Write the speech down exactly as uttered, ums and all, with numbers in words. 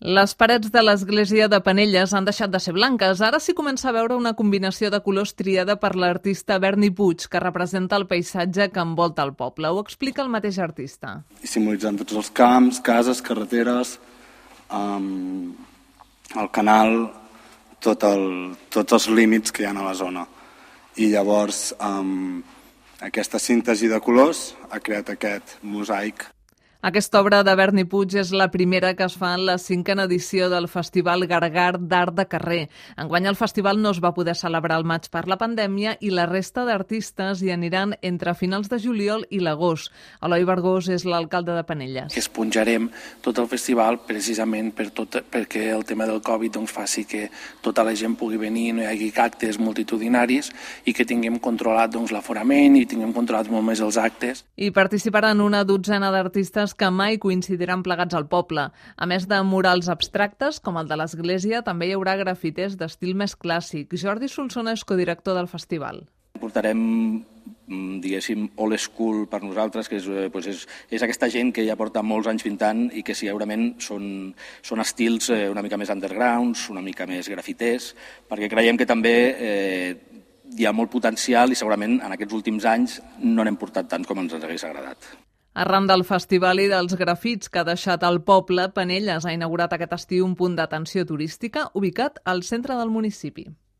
Les parets de l'església de Penelles han deixat de ser blanques. Ara s'hi comença a veure una combinació de colors triada per l'artista Berni Puig, que representa el paisatge que envolta el poble. Ho explica el mateix artista. I simbolitzant tots els camps, cases, carreteres, um, el canal, tot el, tots els límits que hi ha a la zona. I llavors um, aquesta síntesi de colors ha creat aquest mosaic. Aquesta obra de Berni Puig és la primera que es fa en la cinquena edició del Festival Gargar d'Art de Carrer. Enguany el festival no es va poder celebrar al maig per la pandèmia i la resta d'artistes hi aniran entre finals de juliol i l'agost. Eloi Bergós és l'alcalde de Penelles. Esponjarem tot el festival precisament per tot, perquè el tema del Covid doncs, faci que tota la gent pugui venir, no hi hagi actes multitudinaris i que tinguem controlat doncs, l'aforament i tinguem controlat molt més els actes. Hi participaran una dotzena d'artistes que mai coincidiran plegats al poble. A més de murals abstractes, com el de l'església, també hi haurà grafiters d'estil més clàssic. Jordi Solsona és codirector del festival. Portarem, diguéssim, old school per nosaltres, que és, doncs és, és aquesta gent que ja porta molts anys pintant i que segurament són, són estils una mica més undergrounds, una mica més grafiters, perquè creiem que també eh, hi ha molt potencial i segurament en aquests últims anys no n'hem portat tant com ens hagués agradat. Arran del festival i dels grafits que ha deixat el poble, Penelles ha inaugurat aquest estiu un punt d'atenció turística ubicat al centre del municipi.